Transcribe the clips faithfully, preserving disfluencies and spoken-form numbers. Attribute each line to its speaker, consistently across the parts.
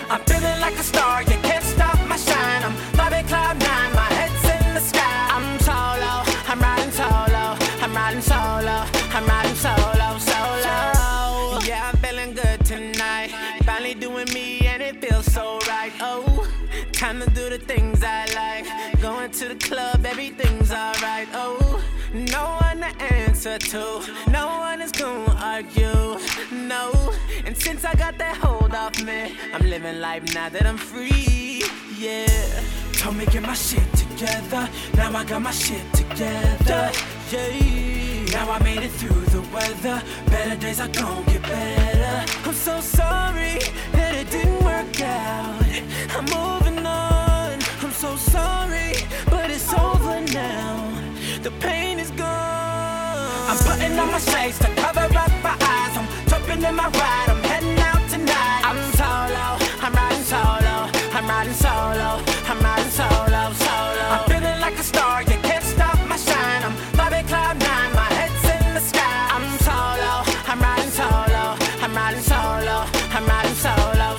Speaker 1: I'm feeling like a star, you can't stop my shine. I'm vibing cloud nine, my head's in the sky. I'm solo, I'm riding solo, I'm riding solo, I'm riding solo, solo. Yeah, I'm feeling good tonight, finally doing me and it feels so right. Oh, time to do the things I like, going to the club, everything's alright. Oh, no one to answer to, no one is gonna argue, no. And since I got that hold off me, I'm living life now that I'm free, yeah. Told me get my shit together, now I got my shit together, yeah. Now I made it through the weather, better days are gon' get better. I'm so sorry that it didn't work out, I'm moving on. I'm so sorry, but it's over now, the pain is gone. I'm putting on my shades to cover up my eyes, I'm jumping in my ride, I'm heading out tonight. I'm solo, I'm riding solo, I'm riding solo, I'm riding solo, solo. I'm feeling like a star, you can't stop my shine. I'm vibing cloud nine, my head's in the sky. I'm solo, I'm riding solo, I'm riding solo, I'm riding solo,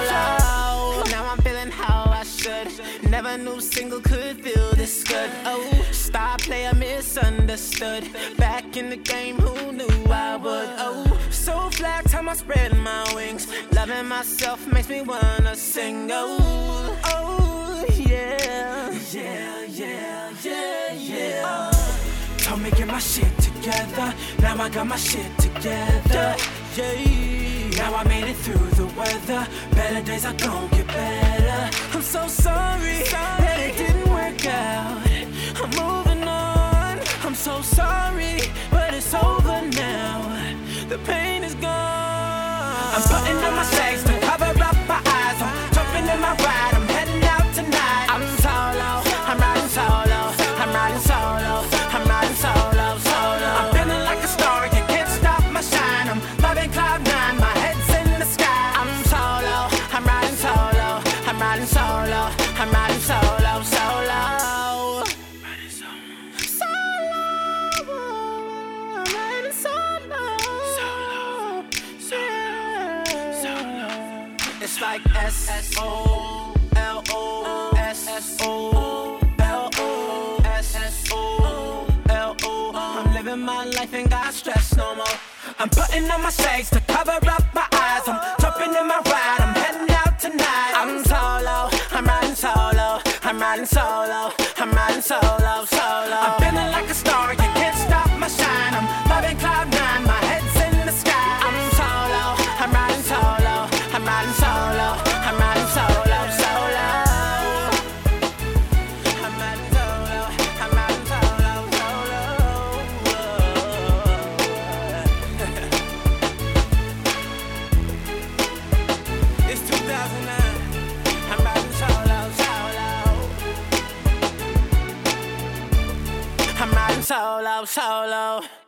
Speaker 1: solo. Now I'm feeling how I should, never knew single could feel this good. Oh, star player misunderstood, back in the game, who knew I would? Oh, so flat, time I spread my wings, loving myself makes me wanna sing. Oh, oh, yeah, yeah, yeah, yeah, yeah. Told me get my shit together, now I got my shit together, yeah. Now I made it through the weather, better days are gon' get better. I'm so sorry that it didn't work out, I'm moving on. I'm so sorry, but it's over now, the pain is gone. I'm putting on my shades to cover up my eyes, I'm jumping in my ride, I'm heading out tonight. I'm solo, I'm riding solo, I'm riding solo, I'm riding solo, solo. I'm feeling like a star, you can't stop my shine. I'm vibing cloud nine, my head's in the sky. I'm solo, I'm riding solo, I'm riding solo, I'm riding solo, solo. Riding solo, solo, I'm riding solo, solo, solo, solo. It's like S S O L O S S O L O S S O L O. I'm living my life, ain't got stress no more. I'm putting on my shades to cover up my eyes, I'm jumping in my ride, I'm heading out tonight. I'm solo, I'm riding solo, I'm riding solo, I'm riding solo, solo. I'm feeling like a star, you can't stop my shine. I'm vibing cloud nine, my head's in the sky. I'm solo, I'm riding solo, I'm riding solo, I'm riding solo, solo. I'm riding solo, I'm riding solo, solo. It's two thousand nine, I'm riding solo, solo. I'm riding solo, solo.